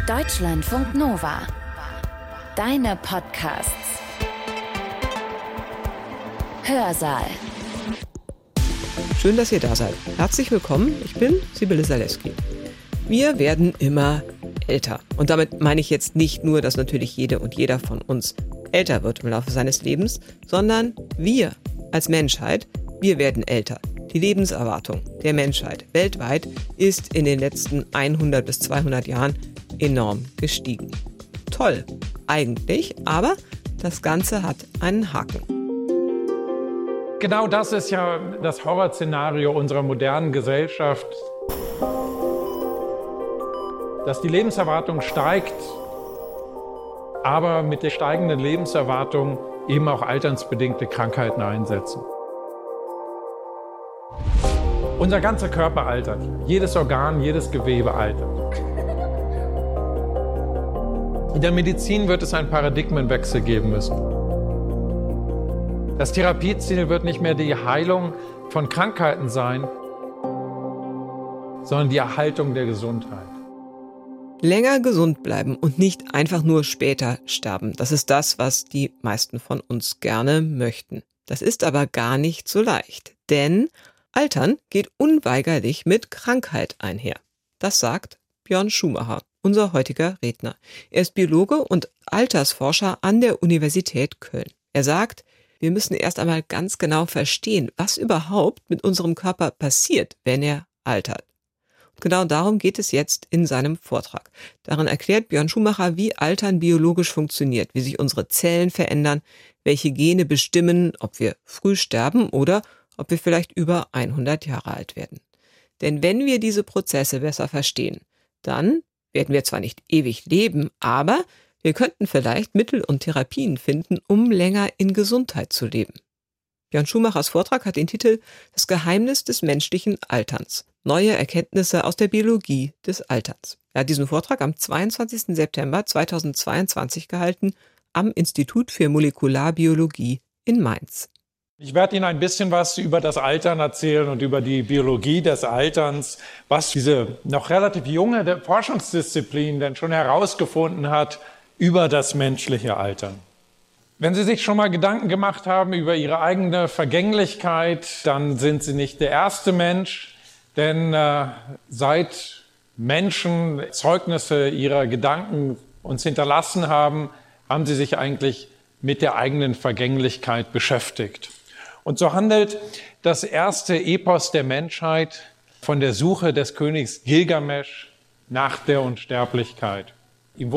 Deutschlandfunk Nova. Deine Podcasts. Hörsaal. Schön, dass ihr da seid. Herzlich willkommen, ich bin Sibylle Zalewski. Wir werden immer älter. Und damit meine ich jetzt nicht nur, dass natürlich jede und jeder von uns älter wird im Laufe seines Lebens, sondern wir als Menschheit, wir werden älter. Die Lebenserwartung der Menschheit weltweit ist in den letzten 100 bis 200 Jahren enorm gestiegen. Toll, eigentlich, aber das Ganze hat einen Haken. Genau das ist ja das Horrorszenario unserer modernen Gesellschaft, dass die Lebenserwartung steigt, aber mit der steigenden Lebenserwartung eben auch alternsbedingte Krankheiten einsetzen. Unser ganzer Körper altert, jedes Organ, jedes Gewebe altert. In der Medizin wird es einen Paradigmenwechsel geben müssen. Das Therapieziel wird nicht mehr die Heilung von Krankheiten sein, sondern die Erhaltung der Gesundheit. Länger gesund bleiben und nicht einfach nur später sterben. Das ist das, was die meisten von uns gerne möchten. Das ist aber gar nicht so leicht, denn Altern geht unweigerlich mit Krankheit einher. Das sagt Björn Schumacher, unser heutiger Redner. Er ist Biologe und Altersforscher an der Universität Köln. Er sagt, wir müssen erst einmal ganz genau verstehen, was überhaupt mit unserem Körper passiert, wenn er altert. Und genau darum geht es jetzt in seinem Vortrag. Darin erklärt Björn Schumacher, wie Altern biologisch funktioniert, wie sich unsere Zellen verändern, welche Gene bestimmen, ob wir früh sterben oder ob wir vielleicht über 100 Jahre alt werden. Denn wenn wir diese Prozesse besser verstehen, dann werden wir zwar nicht ewig leben, aber wir könnten vielleicht Mittel und Therapien finden, um länger in Gesundheit zu leben. Björn Schumachers Vortrag hat den Titel Das Geheimnis des menschlichen Alterns. Neue Erkenntnisse aus der Biologie des Alterns. Er hat diesen Vortrag am 22. September 2022 gehalten am Institut für Molekularbiologie in Mainz. Ich werde Ihnen ein bisschen was über das Altern erzählen und über die Biologie des Alterns, was diese noch relativ junge Forschungsdisziplin denn schon herausgefunden hat über das menschliche Altern. Wenn Sie sich schon mal Gedanken gemacht haben über Ihre eigene Vergänglichkeit, dann sind Sie nicht der erste Mensch, denn seit Menschen Zeugnisse ihrer Gedanken uns hinterlassen haben, haben sie sich eigentlich mit der eigenen Vergänglichkeit beschäftigt. Und so handelt das erste Epos der Menschheit von der Suche des Königs Gilgamesch nach der Unsterblichkeit. Ihm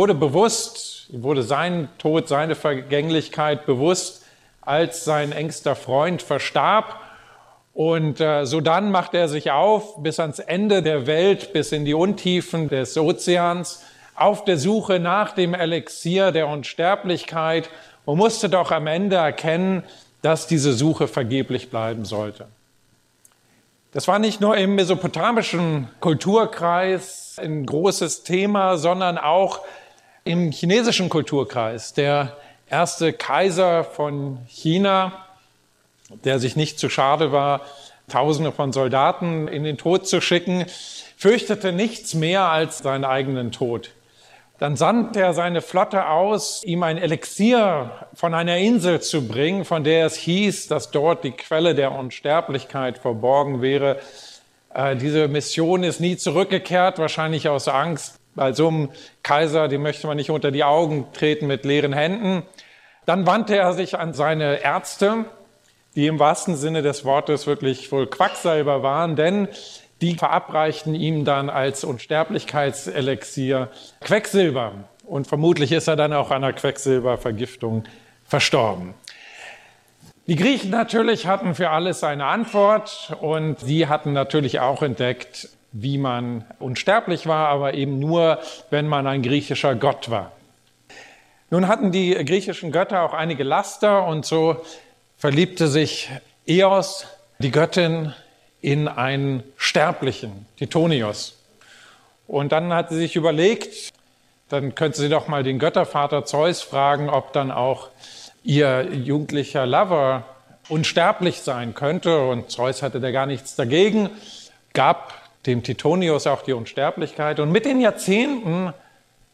wurde sein Tod, seine Vergänglichkeit bewusst, als sein engster Freund verstarb. Und sodann macht er sich auf bis ans Ende der Welt, bis in die Untiefen des Ozeans, auf der Suche nach dem Elixier der Unsterblichkeit und musste doch am Ende erkennen, dass diese Suche vergeblich bleiben sollte. Das war nicht nur im mesopotamischen Kulturkreis ein großes Thema, sondern auch im chinesischen Kulturkreis. Der erste Kaiser von China, der sich nicht zu schade war, Tausende von Soldaten in den Tod zu schicken, fürchtete nichts mehr als seinen eigenen Tod. Dann sandte er seine Flotte aus, ihm ein Elixier von einer Insel zu bringen, von der es hieß, dass dort die Quelle der Unsterblichkeit verborgen wäre. Diese Mission ist nie zurückgekehrt, wahrscheinlich aus Angst. Bei so einem Kaiser, dem möchte man nicht unter die Augen treten mit leeren Händen. Dann wandte er sich an seine Ärzte, die im wahrsten Sinne des Wortes wirklich wohl Quacksalber waren, denn die verabreichten ihm dann als Unsterblichkeitselixier Quecksilber. Und vermutlich ist er dann auch an einer Quecksilbervergiftung verstorben. Die Griechen natürlich hatten für alles eine Antwort und sie hatten natürlich auch entdeckt, wie man unsterblich war, aber eben nur, wenn man ein griechischer Gott war. Nun hatten die griechischen Götter auch einige Laster und so verliebte sich Eos, die Göttin, in einen Sterblichen, Tithonios. Und dann hat sie sich überlegt, dann könnte sie doch mal den Göttervater Zeus fragen, ob dann auch ihr jugendlicher Lover unsterblich sein könnte. Und Zeus hatte da gar nichts dagegen, gab dem Tithonios auch die Unsterblichkeit. Und mit den Jahrzehnten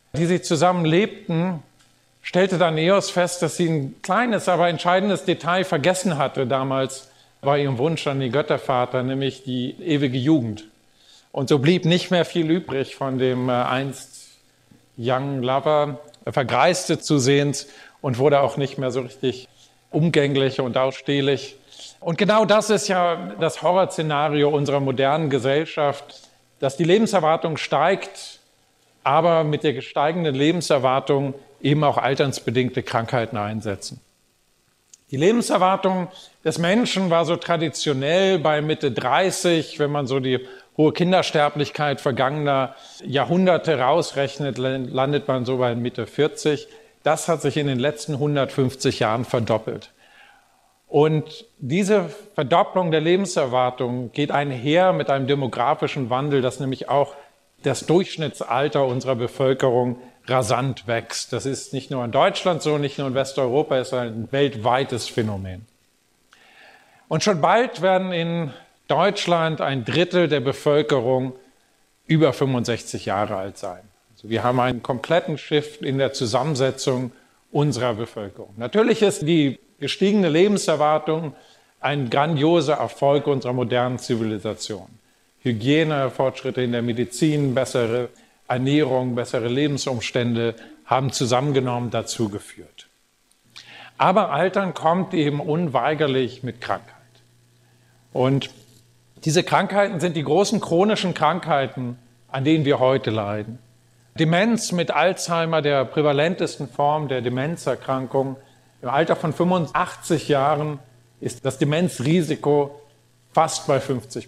die sie zusammen lebten, stellte Danaeus fest, dass sie ein kleines, aber entscheidendes Detail vergessen hatte damals bei ihrem Wunsch an den Göttervater, nämlich die ewige Jugend. Und so blieb nicht mehr viel übrig von dem einst Young Lover. Er vergreiste zusehends und wurde auch nicht mehr so richtig umgänglich und ausstehlich. Und genau das ist ja das Horrorszenario unserer modernen Gesellschaft, dass die Lebenserwartung steigt, aber mit der steigenden Lebenserwartung eben auch alternsbedingte Krankheiten einsetzen. Die Lebenserwartung des Menschen war so traditionell bei Mitte 30, wenn man so die hohe Kindersterblichkeit vergangener Jahrhunderte rausrechnet, landet man so bei Mitte 40. Das hat sich in den letzten 150 Jahren verdoppelt. Und diese Verdopplung der Lebenserwartung geht einher mit einem demografischen Wandel, dass nämlich auch das Durchschnittsalter unserer Bevölkerung rasant wächst. Das ist nicht nur in Deutschland so, nicht nur in Westeuropa, es ist ein weltweites Phänomen. Und schon bald werden in Deutschland 1/3 der Bevölkerung über 65 Jahre alt sein. Also wir haben einen kompletten Shift in der Zusammensetzung unserer Bevölkerung. Natürlich ist die gestiegene Lebenserwartung ein grandioser Erfolg unserer modernen Zivilisation. Hygiene, Fortschritte in der Medizin, bessere Ernährung, bessere Lebensumstände haben zusammengenommen dazu geführt. Aber Altern kommt eben unweigerlich mit Krankheit. Und diese Krankheiten sind die großen chronischen Krankheiten, an denen wir heute leiden. Demenz mit Alzheimer, der prävalentesten Form der Demenzerkrankung. Im Alter von 85 Jahren ist das Demenzrisiko fast bei 50%.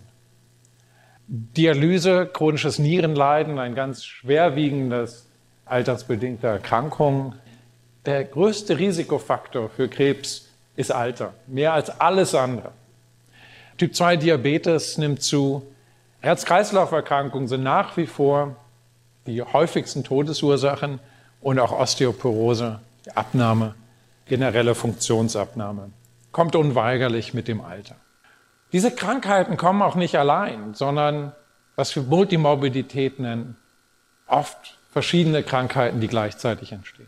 Dialyse, chronisches Nierenleiden, ein ganz schwerwiegendes altersbedingte Erkrankung. Der größte Risikofaktor für Krebs ist Alter, mehr als alles andere. Typ-2-Diabetes nimmt zu. Herz-Kreislauf-Erkrankungen sind nach wie vor die häufigsten Todesursachen und auch Osteoporose, die Abnahme, generelle Funktionsabnahme, kommt unweigerlich mit dem Alter. Diese Krankheiten kommen auch nicht allein, sondern was wir Multimorbidität nennen, oft verschiedene Krankheiten, die gleichzeitig entstehen.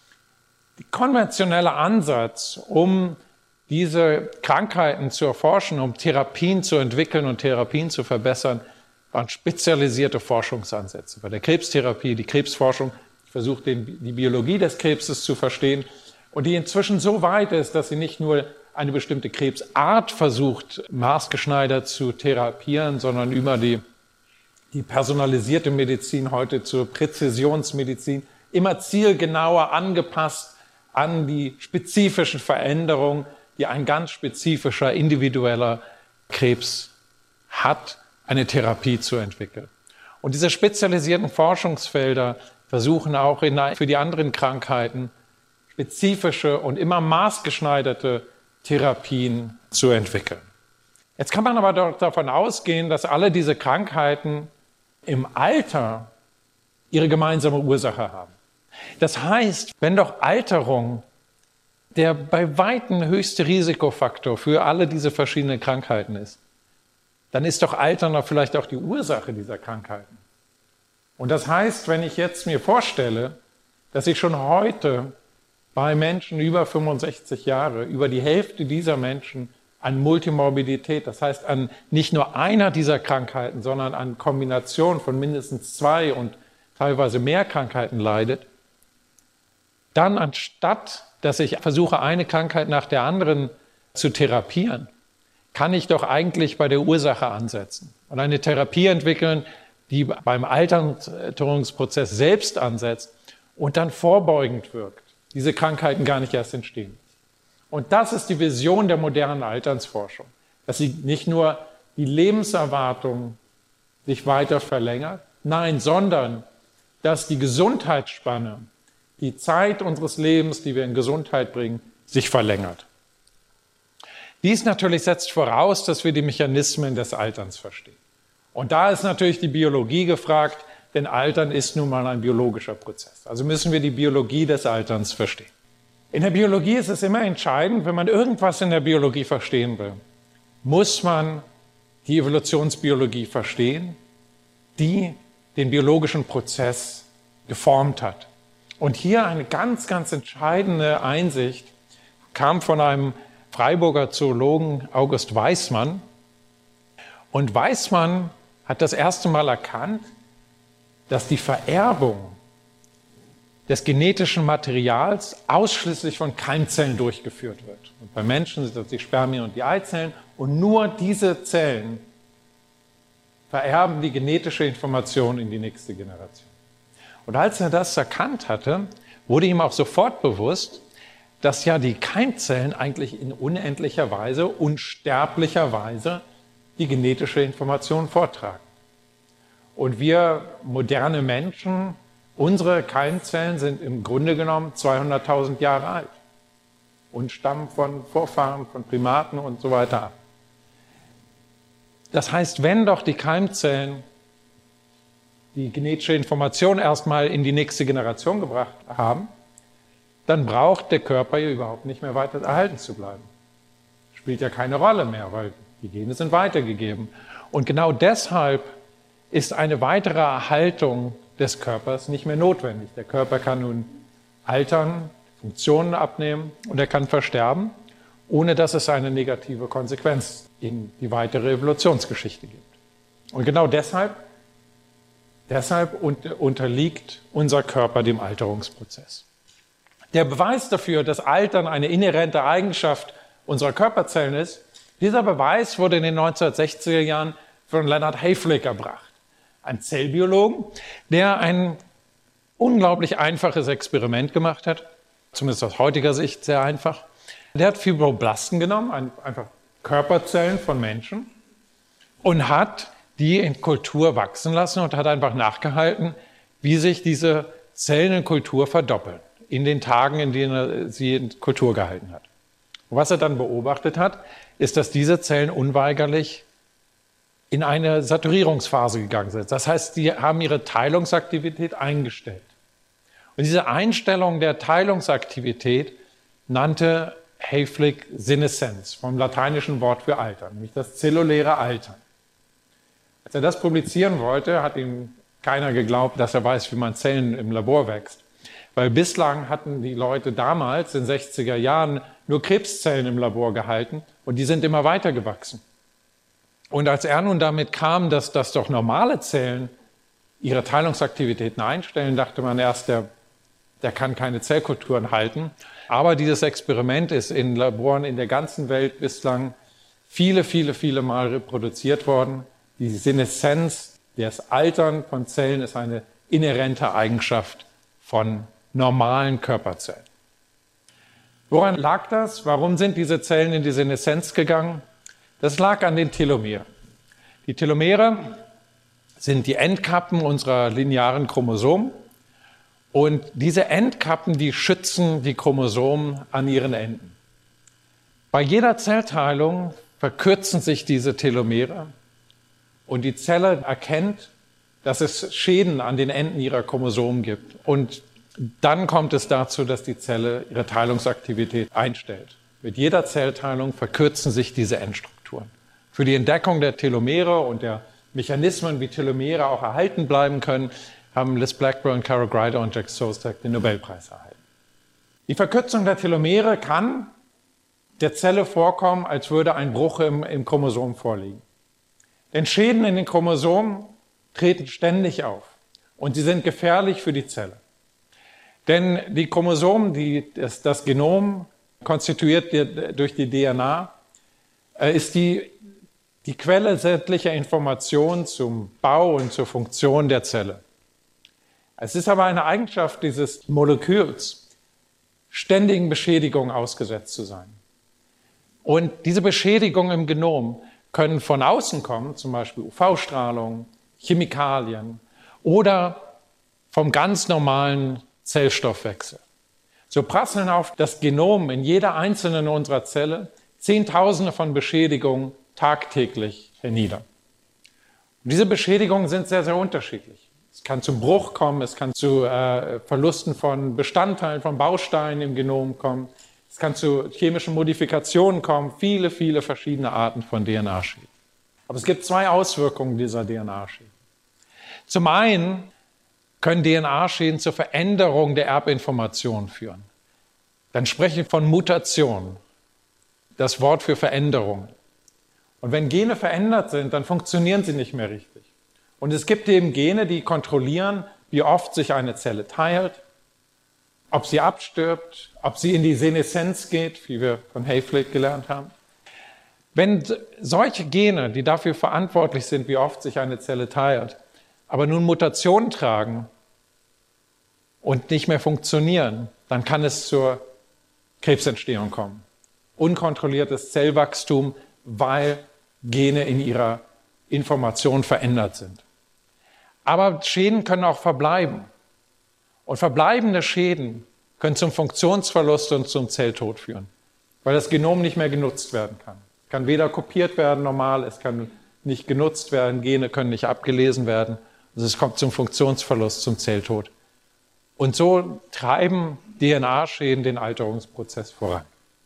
Der konventionelle Ansatz, um diese Krankheiten zu erforschen, um Therapien zu entwickeln und Therapien zu verbessern, waren spezialisierte Forschungsansätze. Bei der Krebstherapie, die Krebsforschung versucht, die Biologie des Krebses zu verstehen und die inzwischen so weit ist, dass sie nicht nur eine bestimmte Krebsart versucht, maßgeschneidert zu therapieren, sondern über die personalisierte Medizin heute zur Präzisionsmedizin immer zielgenauer angepasst an die spezifischen Veränderungen, die ein ganz spezifischer, individueller Krebs hat, eine Therapie zu entwickeln. Und diese spezialisierten Forschungsfelder versuchen auch für die anderen Krankheiten spezifische und immer maßgeschneiderte Therapien zu entwickeln. Jetzt kann man aber doch davon ausgehen, dass alle diese Krankheiten im Alter ihre gemeinsame Ursache haben. Das heißt, wenn doch Alterung der bei weitem höchste Risikofaktor für alle diese verschiedenen Krankheiten ist, dann ist doch Altern doch vielleicht auch die Ursache dieser Krankheiten. Und das heißt, wenn ich jetzt mir vorstelle, dass ich schon heute bei Menschen über 65 Jahre, über die Hälfte dieser Menschen an Multimorbidität, das heißt an nicht nur einer dieser Krankheiten, sondern an Kombination von mindestens 2 und teilweise mehr Krankheiten leidet, dann anstatt, dass ich versuche, eine Krankheit nach der anderen zu therapieren, kann ich doch eigentlich bei der Ursache ansetzen und eine Therapie entwickeln, die beim Alterungsprozess selbst ansetzt und dann vorbeugend wirkt, diese Krankheiten gar nicht erst entstehen. Und das ist die Vision der modernen Alternsforschung, dass sie nicht nur die Lebenserwartung sich weiter verlängert, nein, sondern dass die Gesundheitsspanne, die Zeit unseres Lebens, die wir in Gesundheit bringen, sich verlängert. Dies natürlich setzt voraus, dass wir die Mechanismen des Alterns verstehen. Und da ist natürlich die Biologie gefragt, denn Altern ist nun mal ein biologischer Prozess. Also müssen wir die Biologie des Alterns verstehen. In der Biologie ist es immer entscheidend, wenn man irgendwas in der Biologie verstehen will, muss man die Evolutionsbiologie verstehen, die den biologischen Prozess geformt hat. Und hier eine ganz, ganz entscheidende Einsicht kam von einem Freiburger Zoologen August Weismann. Und Weismann hat das erste Mal erkannt, dass die Vererbung des genetischen Materials ausschließlich von Keimzellen durchgeführt wird. Und bei Menschen sind das die Spermien und die Eizellen. Und nur diese Zellen vererben die genetische Information in die nächste Generation. Und als er das erkannt hatte, wurde ihm auch sofort bewusst, dass ja die Keimzellen eigentlich in unendlicher Weise, unsterblicher Weise die genetische Information vortragen. Und wir moderne Menschen, unsere Keimzellen sind im Grunde genommen 200.000 Jahre alt und stammen von Vorfahren, von Primaten und so weiter ab. Das heißt, wenn doch die Keimzellen die genetische Information erstmal in die nächste Generation gebracht haben, dann braucht der Körper ja überhaupt nicht mehr weiter erhalten zu bleiben. Spielt ja keine Rolle mehr, weil die Gene sind weitergegeben. Und genau deshalb ist eine weitere Erhaltung des Körpers nicht mehr notwendig. Der Körper kann nun altern, Funktionen abnehmen und er kann versterben, ohne dass es eine negative Konsequenz in die weitere Evolutionsgeschichte gibt. Und genau deshalb unterliegt unser Körper dem Alterungsprozess. Der Beweis dafür, dass Altern eine inhärente Eigenschaft unserer Körperzellen ist, dieser Beweis wurde in den 1960er Jahren von Leonard Hayflick erbracht, ein Zellbiologen, der ein unglaublich einfaches Experiment gemacht hat, zumindest aus heutiger Sicht sehr einfach. Der hat Fibroblasten genommen, einfach Körperzellen von Menschen, und hat die in Kultur wachsen lassen und hat einfach nachgehalten, wie sich diese Zellen in Kultur verdoppeln, in den Tagen, in denen er sie in Kultur gehalten hat. Und was er dann beobachtet hat, ist, dass diese Zellen unweigerlich in eine Saturierungsphase gegangen sind. Das heißt, die haben ihre Teilungsaktivität eingestellt. Und diese Einstellung der Teilungsaktivität nannte Hayflick Seneszenz, vom lateinischen Wort für Altern, nämlich das zelluläre Altern. Als er das publizieren wollte, hat ihm keiner geglaubt, dass er weiß, wie man Zellen im Labor wächst. Weil bislang hatten die Leute damals, in den 60er Jahren, nur Krebszellen im Labor gehalten und die sind immer weiter gewachsen. Und als er nun damit kam, dass doch normale Zellen ihre Teilungsaktivitäten einstellen, dachte man erst, der kann keine Zellkulturen halten. Aber dieses Experiment ist in Laboren in der ganzen Welt bislang viele Mal reproduziert worden. Die Seneszenz, das Altern von Zellen, ist eine inhärente Eigenschaft von normalen Körperzellen. Woran lag das? Warum sind diese Zellen in die Seneszenz gegangen? Das lag an den Telomeren. Die Telomere sind die Endkappen unserer linearen Chromosomen. Und diese Endkappen, die schützen die Chromosomen an ihren Enden. Bei jeder Zellteilung verkürzen sich diese Telomere und die Zelle erkennt, dass es Schäden an den Enden ihrer Chromosomen gibt. Und dann kommt es dazu, dass die Zelle ihre Teilungsaktivität einstellt. Mit jeder Zellteilung verkürzen sich diese Endstrukturen. Für die Entdeckung der Telomere und der Mechanismen, wie Telomere auch erhalten bleiben können, haben Liz Blackburn, Carol Greider und Jack Szostak den Nobelpreis erhalten. Die Verkürzung der Telomere kann der Zelle vorkommen, als würde ein Bruch im Chromosom vorliegen. Denn Schäden in den Chromosomen treten ständig auf und sie sind gefährlich für die Zelle. Denn die Chromosomen, das Genom, konstituiert durch die DNA, ist die Quelle sämtlicher Informationen zum Bau und zur Funktion der Zelle. Es ist aber eine Eigenschaft dieses Moleküls, ständigen Beschädigungen ausgesetzt zu sein. Und diese Beschädigungen im Genom können von außen kommen, zum Beispiel UV-Strahlung, Chemikalien oder vom ganz normalen Zellstoffwechsel. So prasseln auf das Genom in jeder einzelnen unserer Zelle Zehntausende von Beschädigungen tagtäglich hernieder. Und diese Beschädigungen sind sehr, sehr unterschiedlich. Es kann zum Bruch kommen, es kann zu Verlusten von Bestandteilen, von Bausteinen im Genom kommen, es kann zu chemischen Modifikationen kommen, viele verschiedene Arten von– Aber es gibt zwei Auswirkungen dieser DNA-Schäden. Zum einen können DNA-Schäden zur Veränderung der Erbinformation führen. Dann spreche ich von Mutation, das Wort für Veränderung. Und wenn Gene verändert sind, dann funktionieren sie nicht mehr richtig. Und es gibt eben Gene, die kontrollieren, wie oft sich eine Zelle teilt, ob sie abstirbt, ob sie in die Seneszenz geht, wie wir von Hayflick gelernt haben. Wenn solche Gene, die dafür verantwortlich sind, wie oft sich eine Zelle teilt, aber nun Mutationen tragen und nicht mehr funktionieren, dann kann es zur Krebsentstehung kommen. Unkontrolliertes Zellwachstum, weil Gene in ihrer Information verändert sind. Aber Schäden können auch verbleiben. Und verbleibende Schäden können zum Funktionsverlust und zum Zelltod führen, weil das Genom nicht mehr genutzt werden kann. Es kann weder kopiert werden normal, es kann nicht genutzt werden, Gene können nicht abgelesen werden. Also es kommt zum Funktionsverlust, zum Zelltod. Und so treiben DNA-Schäden den Alterungsprozess voran.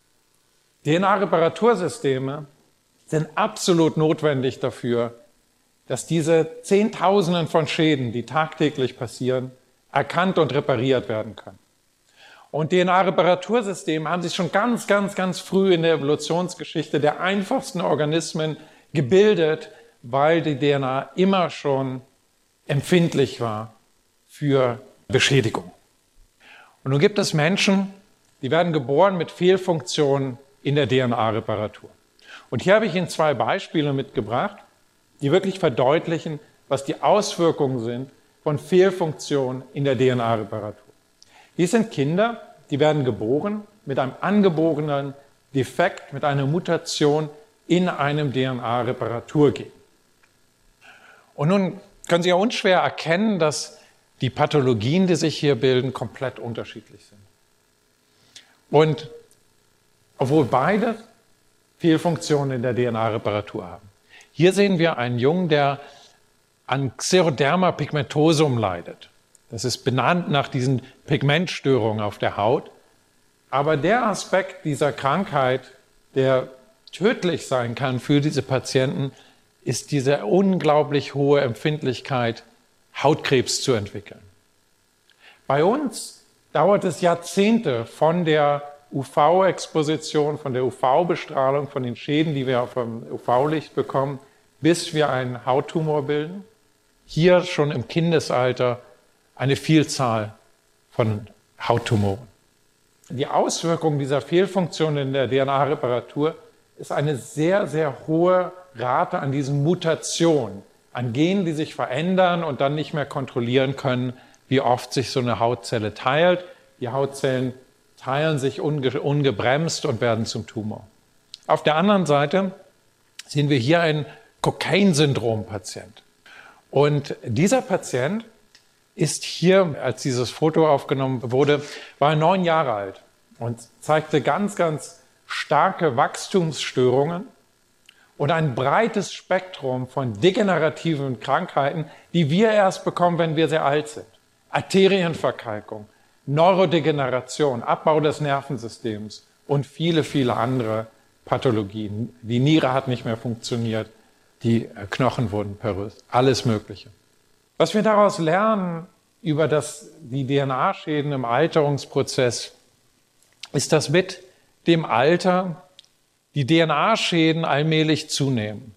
DNA-Reparatursysteme sind absolut notwendig dafür, dass diese Zehntausenden von Schäden, die tagtäglich passieren, erkannt und repariert werden können. Und DNA-Reparatursysteme haben sich schon ganz, ganz, ganz früh in der Evolutionsgeschichte der einfachsten Organismen gebildet, weil die DNA immer schon empfindlich war für Beschädigung. Und nun gibt es Menschen, die werden geboren mit Fehlfunktionen in der DNA-Reparatur. Und hier habe ich Ihnen 2 Beispiele mitgebracht, die wirklich verdeutlichen, was die Auswirkungen sind von Fehlfunktionen in der DNA-Reparatur. Dies sind Kinder, die werden geboren mit einem angeborenen Defekt, mit einer Mutation in einem DNA-Reparaturgen. Und nun können Sie ja unschwer erkennen, dass die Pathologien, die sich hier bilden, komplett unterschiedlich sind. Und obwohl beide Fehlfunktionen in der DNA-Reparatur haben. Hier sehen wir einen Jungen, der an Xeroderma pigmentosum leidet. Das ist benannt nach diesen Pigmentstörungen auf der Haut. Aber der Aspekt dieser Krankheit, der tödlich sein kann für diese Patienten, ist diese unglaublich hohe Empfindlichkeit, Hautkrebs zu entwickeln. Bei uns dauert es Jahrzehnte von der UV-Exposition, von der UV-Bestrahlung, von den Schäden, die wir vom UV-Licht bekommen, bis wir einen Hauttumor bilden. Hier schon im Kindesalter eine Vielzahl von Hauttumoren. Die Auswirkung dieser Fehlfunktion in der DNA-Reparatur ist eine sehr, sehr hohe Rate an diesen Mutationen, an Genen, die sich verändern und dann nicht mehr kontrollieren können, wie oft sich so eine Hautzelle teilt. Die Hautzellen teilen sich ungebremst und werden zum Tumor. Auf der anderen Seite sehen wir hier einen Cockayne-Syndrom-Patient. Und dieser Patient ist hier, als dieses Foto aufgenommen wurde, war 9 Jahre alt und zeigte ganz, ganz starke Wachstumsstörungen und ein breites Spektrum von degenerativen Krankheiten, die wir erst bekommen, wenn wir sehr alt sind. Arterienverkalkung, Neurodegeneration, Abbau des Nervensystems und viele, viele andere Pathologien. Die Niere hat nicht mehr funktioniert, die Knochen wurden porös, alles Mögliche. Was wir daraus lernen über die DNA-Schäden im Alterungsprozess, ist, dass mit dem Alter die DNA-Schäden allmählich zunehmen.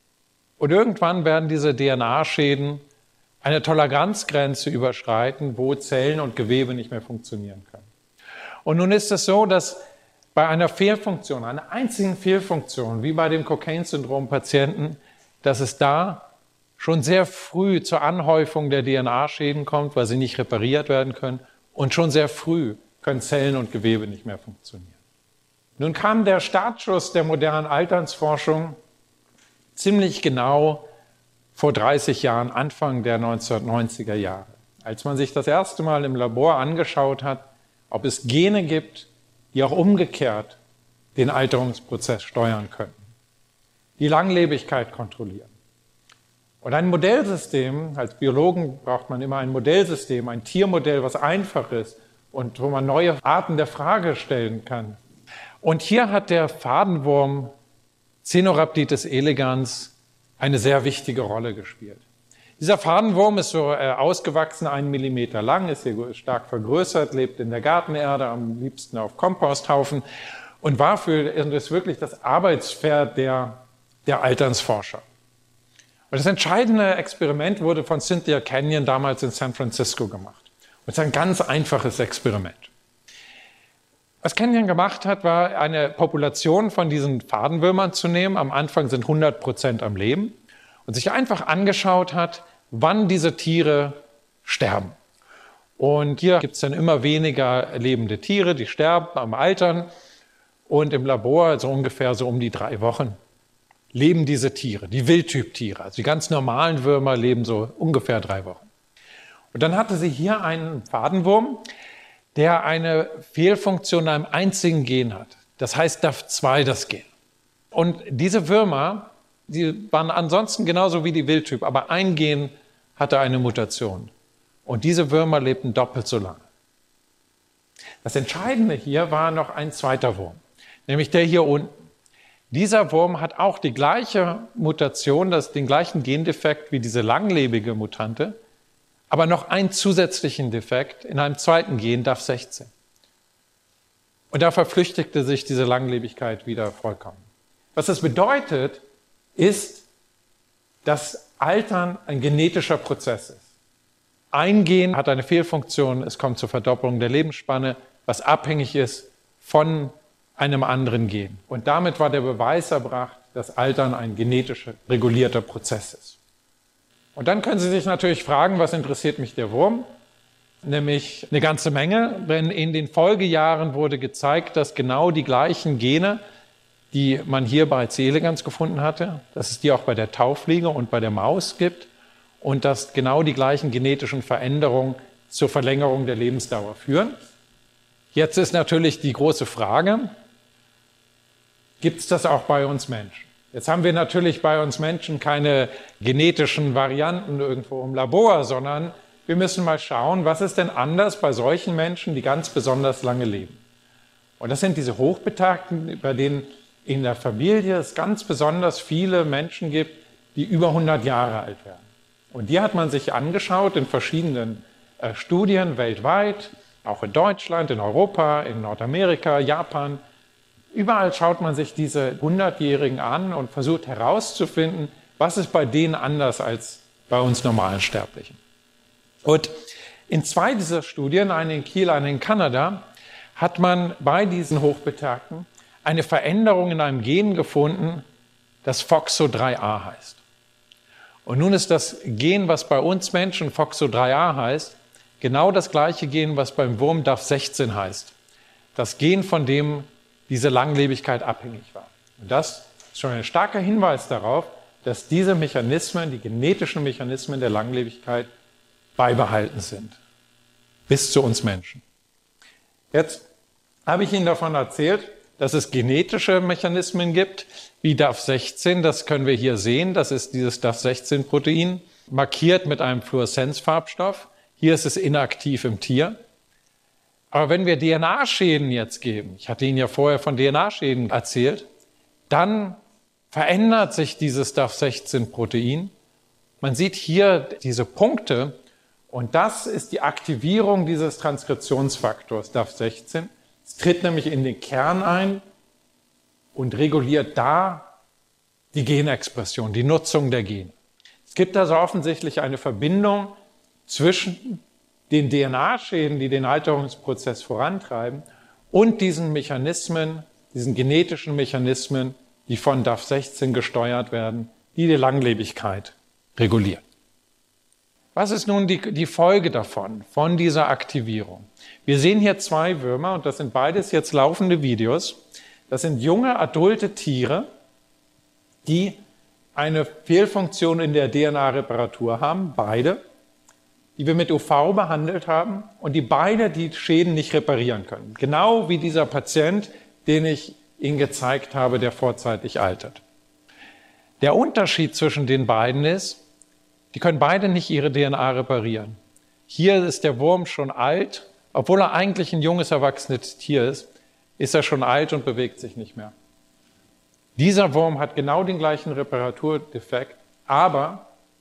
Und irgendwann werden diese DNA-Schäden eine Toleranzgrenze überschreiten, wo Zellen und Gewebe nicht mehr funktionieren können. Und nun ist es so, dass bei einer Fehlfunktion, einer einzigen Fehlfunktion, wie bei dem Cockayne-Syndrom-Patienten, dass es da schon sehr früh zur Anhäufung der DNA-Schäden kommt, weil sie nicht repariert werden können. Und schon sehr früh können Zellen und Gewebe nicht mehr funktionieren. Nun kam der Startschuss der modernen Alternsforschung ziemlich genau vor 30 Jahren, Anfang der 1990er Jahre, als man sich das erste Mal im Labor angeschaut hat, ob es Gene gibt, die auch umgekehrt den Alterungsprozess steuern könnten, die Langlebigkeit kontrollieren. Und ein Modellsystem, als Biologen braucht man immer ein Modellsystem, ein Tiermodell, was einfach ist und wo man neue Arten der Frage stellen kann. Und hier hat der Fadenwurm Caenorhabditis elegans eine sehr wichtige Rolle gespielt. Dieser Fadenwurm ist so ausgewachsen, 1 Millimeter lang, ist hier stark vergrößert, lebt in der Gartenerde, am liebsten auf Komposthaufen und ist wirklich das Arbeitspferd der Alternsforscher. Und das entscheidende Experiment wurde von Cynthia Kenyon damals in San Francisco gemacht. Und es ist ein ganz einfaches Experiment. Was Kenyon gemacht hat, war eine Population von diesen Fadenwürmern zu nehmen. Am Anfang sind 100% am Leben. Und sich einfach angeschaut hat, wann diese Tiere sterben. Und hier gibt es dann immer weniger lebende Tiere, die sterben am Altern. Und im Labor, also ungefähr so um die 3 Wochen, leben diese Tiere, die Wildtyptiere. Also die ganz normalen Würmer leben so ungefähr 3 Wochen. Und dann hatte sie hier einen Fadenwurm, der eine Fehlfunktion in einem einzigen Gen hat. Das heißt DAF2, das Gen. Und diese Würmer, die waren ansonsten genauso wie die Wildtyp, aber ein Gen hatte eine Mutation. Und diese Würmer lebten doppelt so lange. Das Entscheidende hier war noch ein zweiter Wurm, nämlich der hier unten. Dieser Wurm hat auch die gleiche Mutation, den gleichen Gendefekt wie diese langlebige Mutante, aber noch einen zusätzlichen Defekt in einem zweiten Gen, DAF16. Und da verflüchtigte sich diese Langlebigkeit wieder vollkommen. Was das bedeutet, ist, dass Altern ein genetischer Prozess ist. Ein Gen hat eine Fehlfunktion, es kommt zur Verdoppelung der Lebensspanne, was abhängig ist von einem anderen Gen. Und damit war der Beweis erbracht, dass Altern ein genetisch regulierter Prozess ist. Und dann können Sie sich natürlich fragen, was interessiert mich der Wurm? Nämlich eine ganze Menge, denn in den Folgejahren wurde gezeigt, dass genau die gleichen Gene, die man hier bei C. elegans gefunden hatte, dass es die auch bei der Taufliege und bei der Maus gibt und dass genau die gleichen genetischen Veränderungen zur Verlängerung der Lebensdauer führen. Jetzt ist natürlich die große Frage, gibt es das auch bei uns Menschen? Jetzt haben wir natürlich bei uns Menschen keine genetischen Varianten irgendwo im Labor, sondern wir müssen mal schauen, was ist denn anders bei solchen Menschen, die ganz besonders lange leben. Und das sind diese Hochbetagten, bei denen in der Familie es ganz besonders viele Menschen gibt, die über 100 Jahre alt werden. Und die hat man sich angeschaut in verschiedenen Studien weltweit, auch in Deutschland, in Europa, in Nordamerika, Japan. Überall schaut man sich diese 100-Jährigen an und versucht herauszufinden, was ist bei denen anders als bei uns normalen Sterblichen. Und in 2 dieser Studien, eine in Kiel, eine in Kanada, hat man bei diesen Hochbetagten eine Veränderung in einem Gen gefunden, das FOXO3A heißt. Und nun ist das Gen, was bei uns Menschen FOXO3A heißt, genau das gleiche Gen, was beim Wurm DAF16 heißt. Das Gen, von dem diese Langlebigkeit abhängig war. Und das ist schon ein starker Hinweis darauf, dass diese Mechanismen, die genetischen Mechanismen der Langlebigkeit beibehalten sind. Bis zu uns Menschen. Jetzt habe ich Ihnen davon erzählt, dass es genetische Mechanismen gibt, wie DAF16, das können wir hier sehen, das ist dieses DAF16-Protein, markiert mit einem Fluoreszenzfarbstoff. Hier ist es inaktiv im Tier. Aber wenn wir DNA-Schäden jetzt geben, ich hatte Ihnen ja vorher von DNA-Schäden erzählt, dann verändert sich dieses DAF16-Protein. Man sieht hier diese Punkte und das ist die Aktivierung dieses Transkriptionsfaktors DAF16. Es tritt nämlich in den Kern ein und reguliert da die Genexpression, die Nutzung der Gene. Es gibt also offensichtlich eine Verbindung zwischen den DNA-Schäden, die den Alterungsprozess vorantreiben, und diesen Mechanismen, diesen genetischen Mechanismen, die von DAF16 gesteuert werden, die die Langlebigkeit regulieren. Was ist nun die Folge davon, von dieser Aktivierung? Wir sehen hier 2 Würmer und das sind beides jetzt laufende Videos. Das sind junge, adulte Tiere, die eine Fehlfunktion in der DNA-Reparatur haben, beide, die wir mit UV behandelt haben und die beide die Schäden nicht reparieren können. Genau wie dieser Patient, den ich Ihnen gezeigt habe, der vorzeitig altert. Der Unterschied zwischen den beiden ist, die können beide nicht ihre DNA reparieren. Hier ist der Wurm schon alt, obwohl er eigentlich ein junges, erwachsenes Tier ist er schon alt und bewegt sich nicht mehr. Dieser Wurm hat genau den gleichen Reparaturdefekt, aber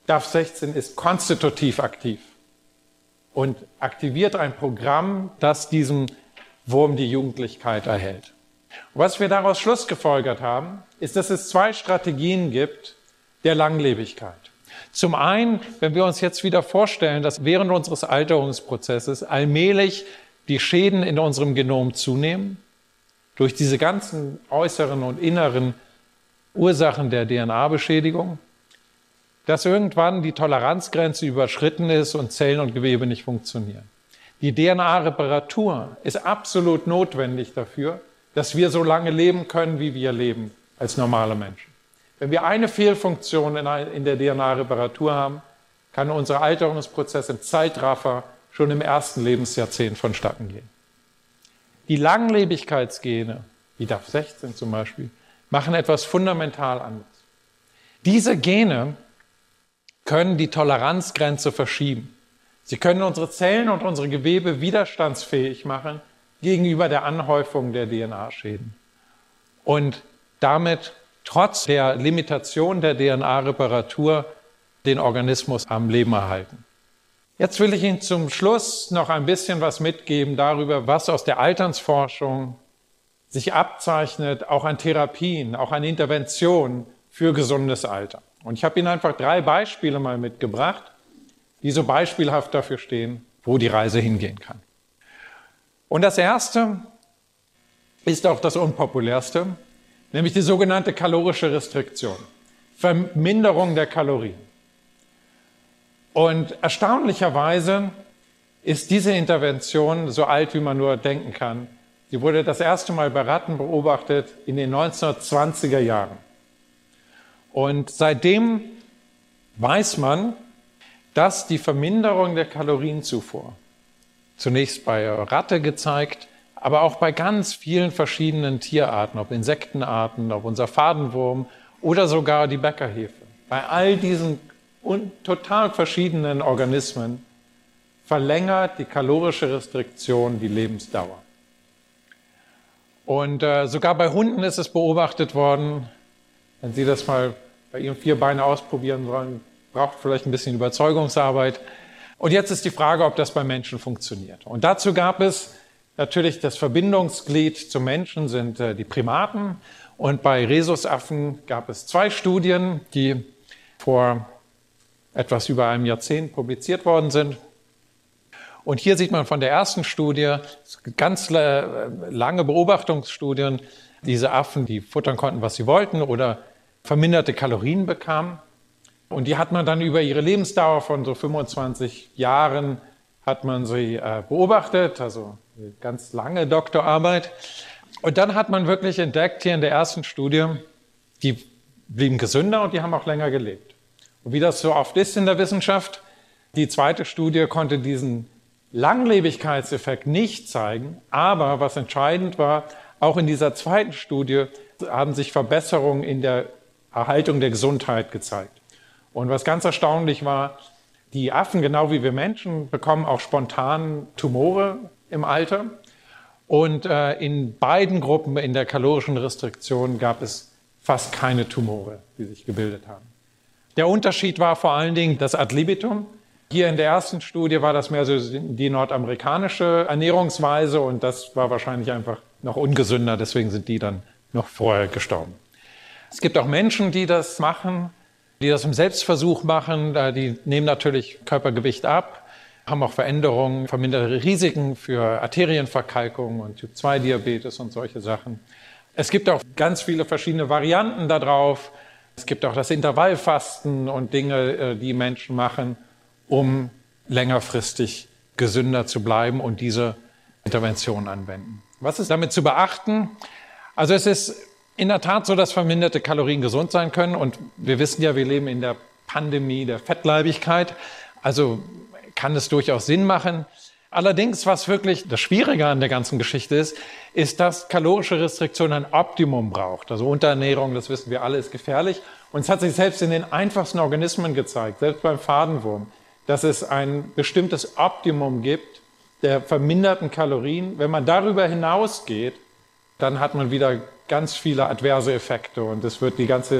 DAF16 ist konstitutiv aktiv und aktiviert ein Programm, das diesem Wurm die Jugendlichkeit erhält. Und was wir daraus schlussgefolgert haben, ist, dass es 2 Strategien gibt der Langlebigkeit. Zum einen, wenn wir uns jetzt wieder vorstellen, dass während unseres Alterungsprozesses allmählich die Schäden in unserem Genom zunehmen, durch diese ganzen äußeren und inneren Ursachen der DNA-Beschädigung, dass irgendwann die Toleranzgrenze überschritten ist und Zellen und Gewebe nicht funktionieren. Die DNA-Reparatur ist absolut notwendig dafür, dass wir so lange leben können, wie wir leben als normale Menschen. Wenn wir eine Fehlfunktion in der DNA-Reparatur haben, kann unser Alterungsprozess im Zeitraffer schon im ersten Lebensjahrzehnt vonstatten gehen. Die Langlebigkeitsgene, wie DAF16 zum Beispiel, machen etwas fundamental anderes. Diese Gene können die Toleranzgrenze verschieben. Sie können unsere Zellen und unsere Gewebe widerstandsfähig machen gegenüber der Anhäufung der DNA-Schäden. Und damit trotz der Limitation der DNA-Reparatur den Organismus am Leben erhalten. Jetzt will ich Ihnen zum Schluss noch ein bisschen was mitgeben darüber, was aus der Alternsforschung sich abzeichnet, auch an Therapien, auch an Interventionen für gesundes Alter. Und ich habe Ihnen einfach 3 Beispiele mal mitgebracht, die so beispielhaft dafür stehen, wo die Reise hingehen kann. Und das erste ist auch das unpopulärste, nämlich die sogenannte kalorische Restriktion, Verminderung der Kalorien. Und erstaunlicherweise ist diese Intervention so alt, wie man nur denken kann. Sie wurde das erste Mal bei Ratten beobachtet in den 1920er Jahren. Und seitdem weiß man, dass die Verminderung der Kalorienzufuhr, zunächst bei Ratte gezeigt, aber auch bei ganz vielen verschiedenen Tierarten, ob Insektenarten, ob unser Fadenwurm oder sogar die Bäckerhefe. Bei all diesen total verschiedenen Organismen verlängert die kalorische Restriktion die Lebensdauer. Und sogar bei Hunden ist es beobachtet worden, wenn Sie das mal bei Ihren 4 Beinen ausprobieren wollen, braucht vielleicht ein bisschen Überzeugungsarbeit. Und jetzt ist die Frage, ob das bei Menschen funktioniert. Und dazu gab es natürlich das Verbindungsglied zum Menschen sind die Primaten. Und bei Rhesusaffen gab es 2 Studien, die vor etwas über einem Jahrzehnt publiziert worden sind. Und hier sieht man von der ersten Studie, ganz lange Beobachtungsstudien, diese Affen, die futtern konnten, was sie wollten oder verminderte Kalorien bekamen. Und die hat man dann über ihre Lebensdauer von so 25 Jahren hat man sie beobachtet, also eine ganz lange Doktorarbeit. Und dann hat man wirklich entdeckt, hier in der ersten Studie, die blieben gesünder und die haben auch länger gelebt. Und wie das so oft ist in der Wissenschaft, die zweite Studie konnte diesen Langlebigkeitseffekt nicht zeigen, aber was entscheidend war, auch in dieser zweiten Studie haben sich Verbesserungen in der Erhaltung der Gesundheit gezeigt. Und was ganz erstaunlich war, die Affen, genau wie wir Menschen, bekommen auch spontan Tumore im Alter. Und in beiden Gruppen in der kalorischen Restriktion gab es fast keine Tumore, die sich gebildet haben. Der Unterschied war vor allen Dingen das Ad libitum. Hier in der ersten Studie war das mehr so die nordamerikanische Ernährungsweise und das war wahrscheinlich einfach noch ungesünder, deswegen sind die dann noch vorher gestorben. Es gibt auch Menschen, die das machen, die das im Selbstversuch machen, die nehmen natürlich Körpergewicht ab, haben auch Veränderungen, verminderte Risiken für Arterienverkalkung und Typ-2-Diabetes und solche Sachen. Es gibt auch ganz viele verschiedene Varianten darauf. Es gibt auch das Intervallfasten und Dinge, die Menschen machen, um längerfristig gesünder zu bleiben und diese Intervention anwenden. Was ist damit zu beachten? Also es ist in der Tat so, dass verminderte Kalorien gesund sein können und wir wissen ja, wir leben in der Pandemie der Fettleibigkeit, also kann es durchaus Sinn machen. Allerdings, was wirklich das Schwierige an der ganzen Geschichte ist, dass kalorische Restriktion ein Optimum braucht. Also Unterernährung, das wissen wir alle, ist gefährlich. Und es hat sich selbst in den einfachsten Organismen gezeigt, selbst beim Fadenwurm, dass es ein bestimmtes Optimum gibt der verminderten Kalorien. Wenn man darüber hinausgeht, dann hat man wieder ganz viele adverse Effekte und es wird die ganze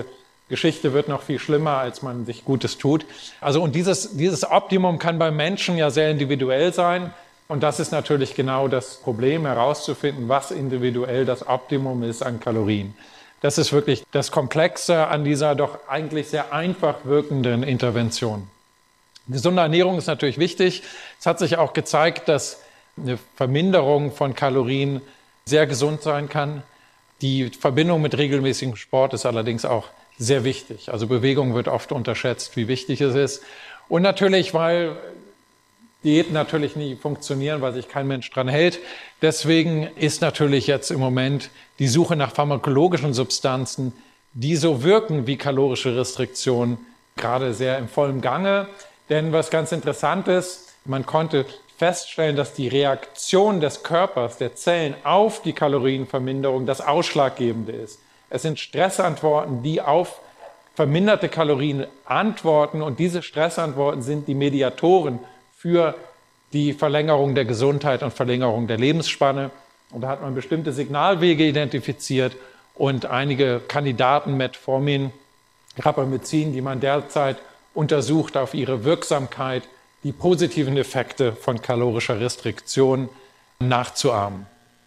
Geschichte wird noch viel schlimmer, als man sich Gutes tut. Also und dieses Optimum kann beim Menschen ja sehr individuell sein. Und das ist natürlich genau das Problem, herauszufinden, was individuell das Optimum ist an Kalorien. Das ist wirklich das Komplexe an dieser doch eigentlich sehr einfach wirkenden Intervention. Gesunde Ernährung ist natürlich wichtig. Es hat sich auch gezeigt, dass eine Verminderung von Kalorien sehr gesund sein kann. Die Verbindung mit regelmäßigem Sport ist allerdings auch sehr wichtig. Also Bewegung wird oft unterschätzt, wie wichtig es ist. Und natürlich, weil Diäten natürlich nie funktionieren, weil sich kein Mensch dran hält. Deswegen ist natürlich jetzt im Moment die Suche nach pharmakologischen Substanzen, die so wirken wie kalorische Restriktion, gerade sehr im vollen Gange. Denn was ganz interessant ist, man konnte feststellen, dass die Reaktion des Körpers, der Zellen auf die Kalorienverminderung das Ausschlaggebende ist. Es sind Stressantworten, die auf verminderte Kalorien antworten und diese Stressantworten sind die Mediatoren für die Verlängerung der Gesundheit und Verlängerung der Lebensspanne. Und da hat man bestimmte Signalwege identifiziert und einige Kandidaten, Metformin, Rapamycin, die man derzeit untersucht auf ihre Wirksamkeit, die positiven Effekte von kalorischer Restriktion nachzuahmen.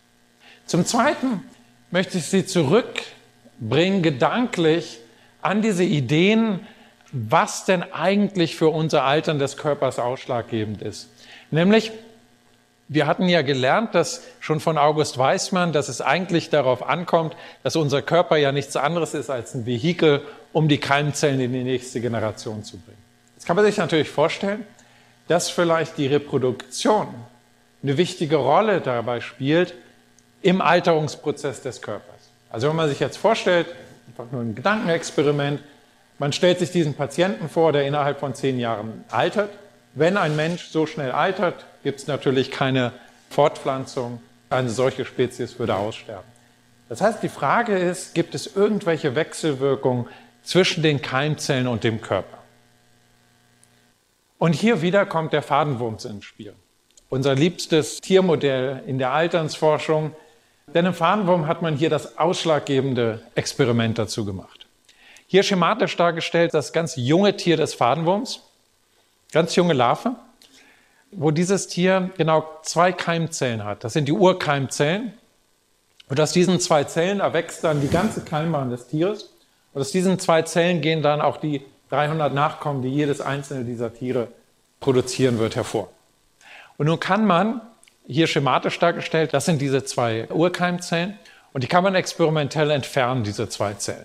Zum Zweiten möchte ich Sie zurückbringen, gedanklich an diese Ideen, was denn eigentlich für unser Altern des Körpers ausschlaggebend ist. Nämlich, wir hatten ja gelernt, dass schon von August Weismann, dass es eigentlich darauf ankommt, dass unser Körper ja nichts anderes ist als ein Vehikel, um die Keimzellen in die nächste Generation zu bringen. Jetzt kann man sich natürlich vorstellen, dass vielleicht die Reproduktion eine wichtige Rolle dabei spielt im Alterungsprozess des Körpers. Also wenn man sich jetzt vorstellt, einfach nur ein Gedankenexperiment, man stellt sich diesen Patienten vor, der innerhalb von 10 Jahren altert. Wenn ein Mensch so schnell altert, gibt es natürlich keine Fortpflanzung. Eine solche Spezies würde aussterben. Das heißt, die Frage ist, gibt es irgendwelche Wechselwirkungen zwischen den Keimzellen und dem Körper? Und hier wieder kommt der Fadenwurms ins Spiel. Unser liebstes Tiermodell in der Alternsforschung. Denn im Fadenwurm hat man hier das ausschlaggebende Experiment dazu gemacht. Hier schematisch dargestellt das ganz junge Tier des Fadenwurms, ganz junge Larve, wo dieses Tier genau 2 Keimzellen hat. Das sind die Urkeimzellen. Und aus diesen 2 Zellen erwächst dann die ganze Keimbahn des Tieres. Und aus diesen 2 Zellen gehen dann auch die 300 Nachkommen, die jedes einzelne dieser Tiere produzieren wird, hervor. Und nun kann man, hier schematisch dargestellt, das sind diese 2 Urkeimzellen, und die kann man experimentell entfernen, diese 2 Zellen.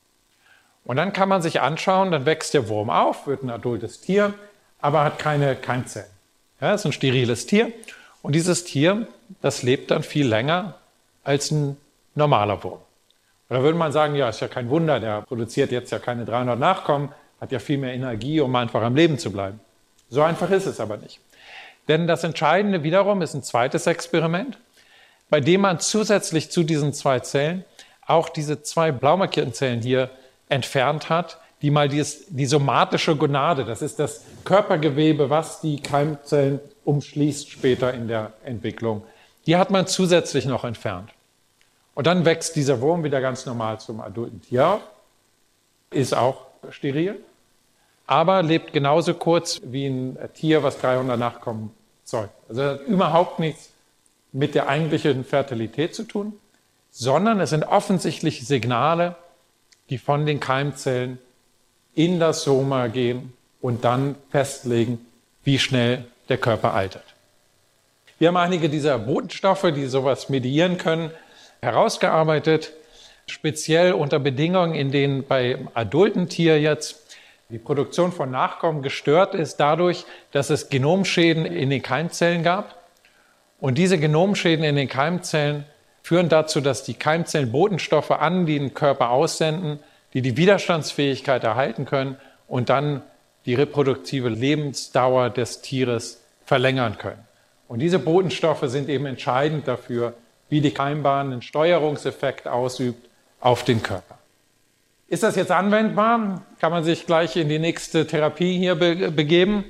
Und dann kann man sich anschauen, dann wächst der Wurm auf, wird ein adultes Tier, aber hat keine Keimzellen. Ja, ist ein steriles Tier. Und dieses Tier, das lebt dann viel länger als ein normaler Wurm. Und da würde man sagen, ja, ist ja kein Wunder, der produziert jetzt ja keine 300 Nachkommen, hat ja viel mehr Energie, um einfach am Leben zu bleiben. So einfach ist es aber nicht. Denn das Entscheidende wiederum ist ein zweites Experiment, bei dem man zusätzlich zu diesen 2 Zellen auch diese 2 blau markierten Zellen hier entfernt hat, die mal die somatische Gonade, das ist das Körpergewebe, was die Keimzellen umschließt später in der Entwicklung, die hat man zusätzlich noch entfernt. Und dann wächst dieser Wurm wieder ganz normal zum adulten Tier auf, ist auch steril, aber lebt genauso kurz wie ein Tier, was 300 Nachkommen zeugt. Also das hat überhaupt nichts mit der eigentlichen Fertilität zu tun, sondern es sind offensichtliche Signale, die von den Keimzellen in das Soma gehen und dann festlegen, wie schnell der Körper altert. Wir haben einige dieser Botenstoffe, die sowas mediieren können, herausgearbeitet, speziell unter Bedingungen, in denen bei adulten Tier jetzt die Produktion von Nachkommen gestört ist dadurch, dass es Genomschäden in den Keimzellen gab. Und diese Genomschäden in den Keimzellen führen dazu, dass die Keimzellen Botenstoffe an den Körper aussenden, die die Widerstandsfähigkeit erhalten können und dann die reproduktive Lebensdauer des Tieres verlängern können. Und diese Botenstoffe sind eben entscheidend dafür, wie die Keimbahn einen Steuerungseffekt ausübt auf den Körper. Ist das jetzt anwendbar? Kann man sich gleich in die nächste Therapie hier begeben?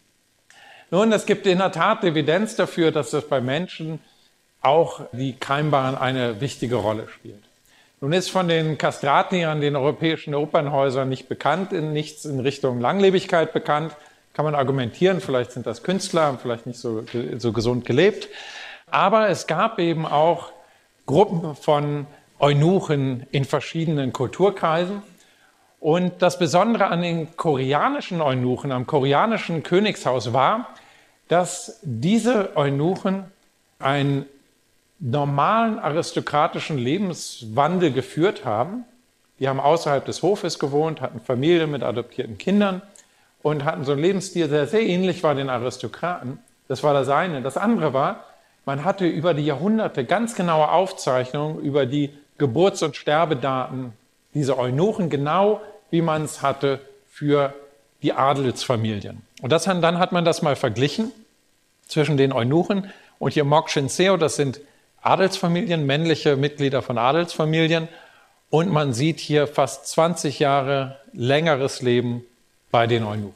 Nun, es gibt in der Tat Evidenz dafür, dass das bei Menschen auch die Keimbahn eine wichtige Rolle spielt. Nun ist von den Castrati an den europäischen Opernhäusern nichts in Richtung Langlebigkeit bekannt. Kann man argumentieren, vielleicht sind das Künstler, haben vielleicht nicht so gesund gelebt. Aber es gab eben auch Gruppen von Eunuchen in verschiedenen Kulturkreisen. Und das Besondere an den koreanischen Eunuchen, am koreanischen Königshaus war, dass diese Eunuchen einen normalen aristokratischen Lebenswandel geführt haben. Die haben außerhalb des Hofes gewohnt, hatten Familien mit adoptierten Kindern und hatten so einen Lebensstil, der sehr ähnlich war den Aristokraten. Das war das eine. Das andere war, man hatte über die Jahrhunderte ganz genaue Aufzeichnungen über die Geburts- und Sterbedaten dieser Eunuchen, genau wie man es hatte für die Adelsfamilien. Und dann hat man das mal verglichen zwischen den Eunuchen und hier Mokshin-seo, das sind Adelsfamilien, männliche Mitglieder von Adelsfamilien. Und man sieht hier fast 20 Jahre längeres Leben bei den Eunuchen.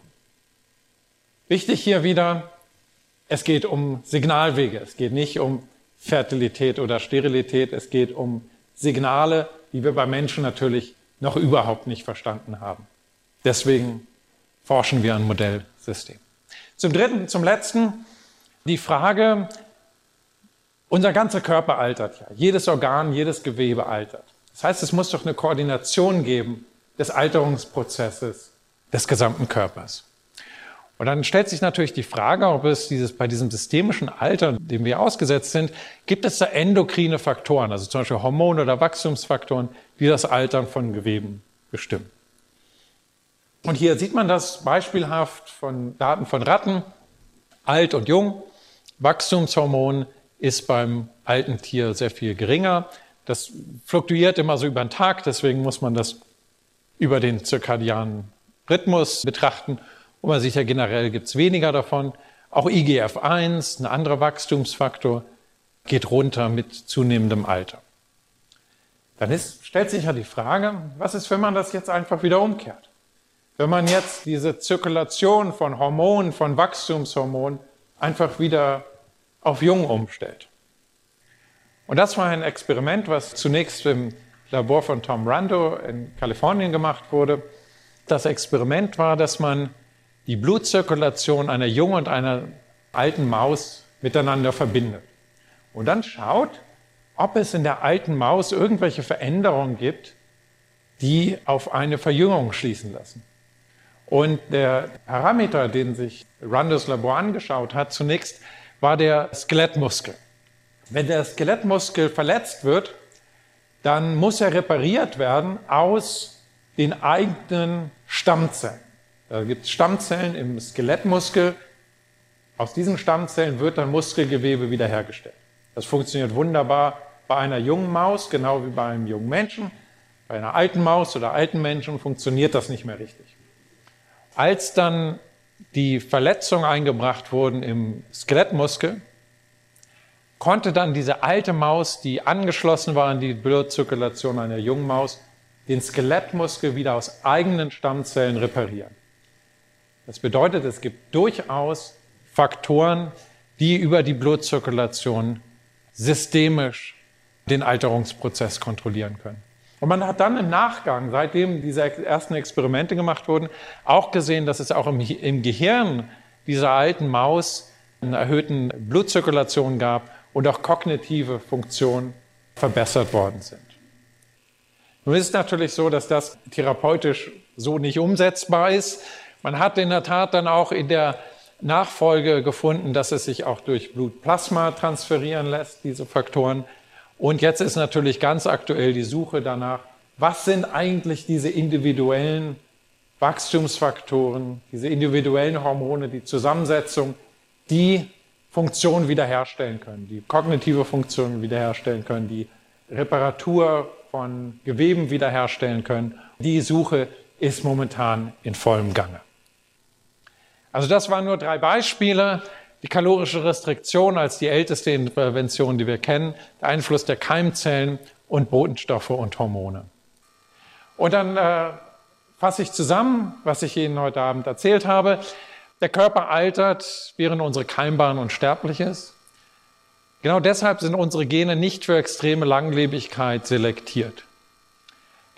Wichtig hier wieder, es geht um Signalwege. Es geht nicht um Fertilität oder Sterilität. Es geht um Signale, die wir bei Menschen natürlich noch überhaupt nicht verstanden haben. Deswegen forschen wir an Modellsystemen. Zum Letzten die Frage, unser ganzer Körper altert ja. Jedes Organ, jedes Gewebe altert. Das heißt, es muss doch eine Koordination geben des Alterungsprozesses des gesamten Körpers. Und dann stellt sich natürlich die Frage, ob es bei diesem systemischen Alter, dem wir ausgesetzt sind, gibt es da endokrine Faktoren, also zum Beispiel Hormone oder Wachstumsfaktoren, die das Altern von Geweben bestimmen. Und hier sieht man das beispielhaft von Daten von Ratten, alt und jung. Wachstumshormon ist beim alten Tier sehr viel geringer. Das fluktuiert immer so über den Tag, deswegen muss man das über den zirkadianen Rhythmus betrachten. Und man sieht ja generell gibt es weniger davon. Auch IGF-1, ein anderer Wachstumsfaktor, geht runter mit zunehmendem Alter. Dann stellt sich ja die Frage, was ist, wenn man das jetzt einfach wieder umkehrt? Wenn man jetzt diese Zirkulation von Hormonen, von Wachstumshormonen einfach wieder auf jung umstellt. Und das war ein Experiment, was zunächst im Labor von Tom Rando in Kalifornien gemacht wurde. Das Experiment war, dass man die Blutzirkulation einer jungen und einer alten Maus miteinander verbindet. Und dann schaut, ob es in der alten Maus irgendwelche Veränderungen gibt, die auf eine Verjüngung schließen lassen. Und der Parameter, den sich Randos Labor angeschaut hat, zunächst war der Skelettmuskel. Wenn der Skelettmuskel verletzt wird, dann muss er repariert werden aus den eigenen Stammzellen. Da gibt es Stammzellen im Skelettmuskel. Aus diesen Stammzellen wird dann Muskelgewebe wiederhergestellt. Das funktioniert wunderbar bei einer jungen Maus, genau wie bei einem jungen Menschen. Bei einer alten Maus oder alten Menschen funktioniert das nicht mehr richtig. Als dann die Verletzungen eingebracht wurden im Skelettmuskel, konnte dann diese alte Maus, die angeschlossen war an die Blutzirkulation einer jungen Maus, den Skelettmuskel wieder aus eigenen Stammzellen reparieren. Das bedeutet, es gibt durchaus Faktoren, die über die Blutzirkulation systemisch den Alterungsprozess kontrollieren können. Und man hat dann im Nachgang, seitdem diese ersten Experimente gemacht wurden, auch gesehen, dass es auch im Gehirn dieser alten Maus eine erhöhten Blutzirkulation gab und auch kognitive Funktionen verbessert worden sind. Nun ist es natürlich so, dass das therapeutisch so nicht umsetzbar ist. Man hat in der Tat dann auch in der Nachfolge gefunden, dass es sich auch durch Blutplasma transferieren lässt, diese Faktoren. Und jetzt ist natürlich ganz aktuell die Suche danach, was sind eigentlich diese individuellen Wachstumsfaktoren, diese individuellen Hormone, die Zusammensetzung, die Funktion wiederherstellen können, die kognitive Funktion wiederherstellen können, die Reparatur von Geweben wiederherstellen können. Die Suche ist momentan in vollem Gange. Also das waren nur 3 Beispiele. Die kalorische Restriktion als die älteste Intervention, die wir kennen, der Einfluss der Keimzellen und Botenstoffe und Hormone. Und dann fasse ich zusammen, was ich Ihnen heute Abend erzählt habe. Der Körper altert, während unsere Keimbahn unsterblich ist. Genau deshalb sind unsere Gene nicht für extreme Langlebigkeit selektiert.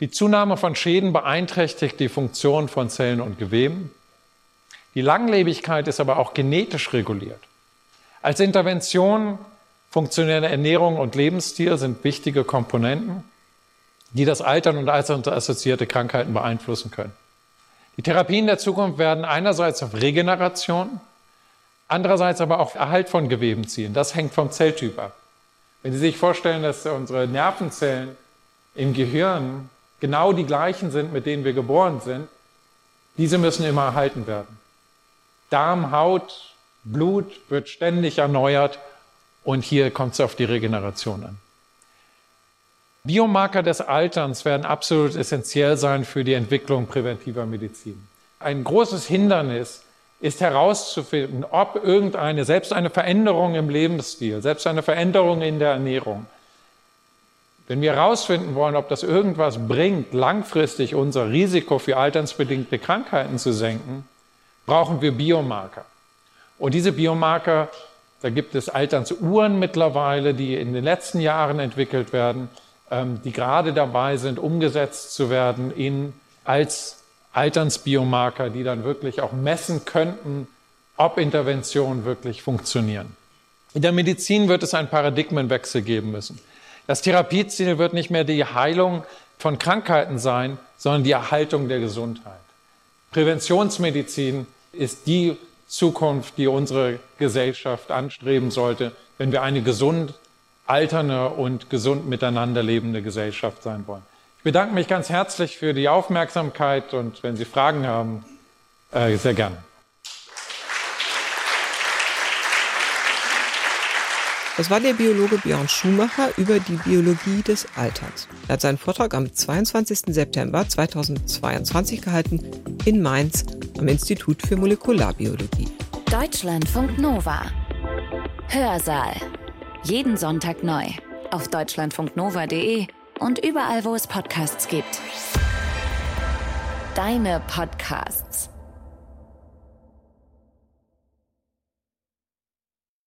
Die Zunahme von Schäden beeinträchtigt die Funktion von Zellen und Geweben. Die Langlebigkeit ist aber auch genetisch reguliert. Als Intervention funktionelle Ernährung und Lebensstil sind wichtige Komponenten, die das Altern und altersassoziierte Krankheiten beeinflussen können. Die Therapien der Zukunft werden einerseits auf Regeneration, andererseits aber auch Erhalt von Geweben zielen. Das hängt vom Zelltyp ab. Wenn Sie sich vorstellen, dass unsere Nervenzellen im Gehirn genau die gleichen sind, mit denen wir geboren sind, diese müssen immer erhalten werden. Darm, Haut, Blut wird ständig erneuert und hier kommt es auf die Regeneration an. Biomarker des Alterns werden absolut essentiell sein für die Entwicklung präventiver Medizin. Ein großes Hindernis ist herauszufinden, ob selbst eine Veränderung im Lebensstil, selbst eine Veränderung in der Ernährung, wenn wir herausfinden wollen, ob das irgendwas bringt, langfristig unser Risiko für alternsbedingte Krankheiten zu senken, brauchen wir Biomarker. Und diese Biomarker, da gibt es Alternsuhren mittlerweile, die in den letzten Jahren entwickelt werden, die gerade dabei sind, umgesetzt zu werden als Alternsbiomarker, die dann wirklich auch messen könnten, ob Interventionen wirklich funktionieren. In der Medizin wird es einen Paradigmenwechsel geben müssen. Das Therapieziel wird nicht mehr die Heilung von Krankheiten sein, sondern die Erhaltung der Gesundheit. Präventionsmedizin ist die Zukunft, die unsere Gesellschaft anstreben sollte, wenn wir eine gesund alternde und gesund miteinander lebende Gesellschaft sein wollen. Ich bedanke mich ganz herzlich für die Aufmerksamkeit und wenn Sie Fragen haben, sehr gerne. Das war der Biologe Björn Schumacher über die Biologie des Alterns. Er hat seinen Vortrag am 22. September 2022 gehalten in Mainz am Institut für Molekularbiologie. Deutschlandfunk Nova. Hörsaal. Jeden Sonntag neu. Auf deutschlandfunknova.de und überall, wo es Podcasts gibt. Deine Podcasts.